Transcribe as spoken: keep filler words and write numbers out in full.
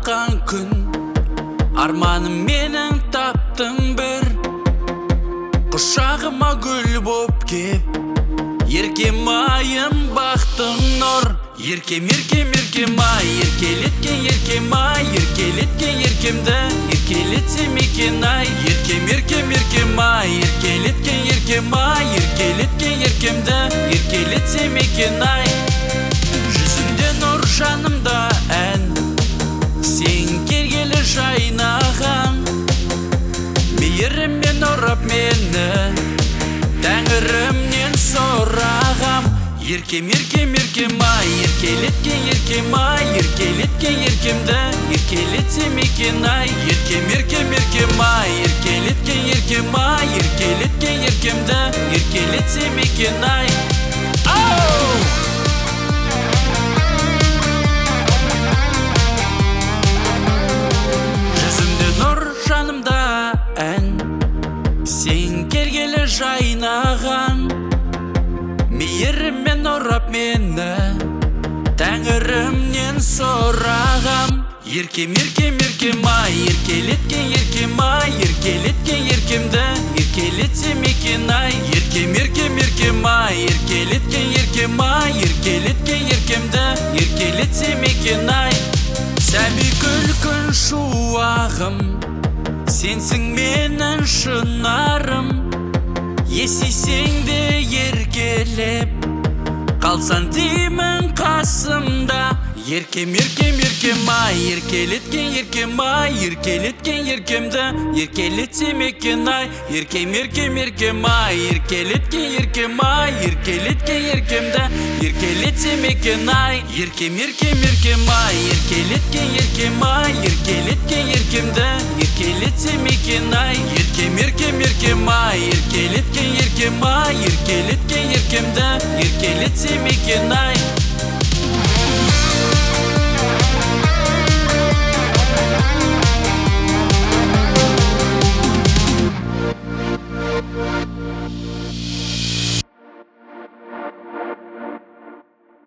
атқан күн, арманым менің таптың бір. Құшағыма гүл боп кеп, еркем айым бақтың нұр. Еркем, еркем, еркем ай, еркелеткен еркем ай, еркелеткен еркемді еркелетсем екен ай. Еркем, еркем, еркем ай, еркелеткен еркем ай, еркелеткен еркемді еркелетсем екен ай. Жүзіңде нұр, жанымда ән, сен келгелі жайнаған. Мейіріммен ұрып мені, тәңірімнен сұрағам. Еркем, еркем, еркем ай, еркелеткен еркем ай, еркелеткен еркемді еркелетсем екен ай. Еркем, еркем, еркем ай, еркелеткен еркем ай, еркелеткен еркемді еркелетсем екен ай. Ау! Жүзімде нұр, жанымда ән, сен келгелі жайнаған. Мейіріммен ұрап мені, тәңірімнен сұрағам. Еркем, еркем, еркем ай, еркелеткен еркем ай, еркелеткен еркемді еркелетсем екен ай. Еркем, еркем, еркем ай, еркелеткен еркем ай, еркелеткен еркемді еркелетсем екен ай. Сәби күлкін шуағым, сенсің менің шынарым. Есейсең де еркелеп, қалсан деймін қасымда. Еркем, еркем, еркем ай, еркелеткен еркем ай, еркелеткен еркемді еркелетсем екен ай. Еркем, еркем, еркем ай, еркелеткен еркем ай, еркелеткен еркемді еркелетсем екен ай. Еркем, еркем, еркем ай, еркелеткен еркем ай, еркелеткен еркемді еркелетсем екен ай. Еркем, еркем, еркем ай, еркелеткен еркем ай, еркелеткен еркемді еркелетсем екен ай.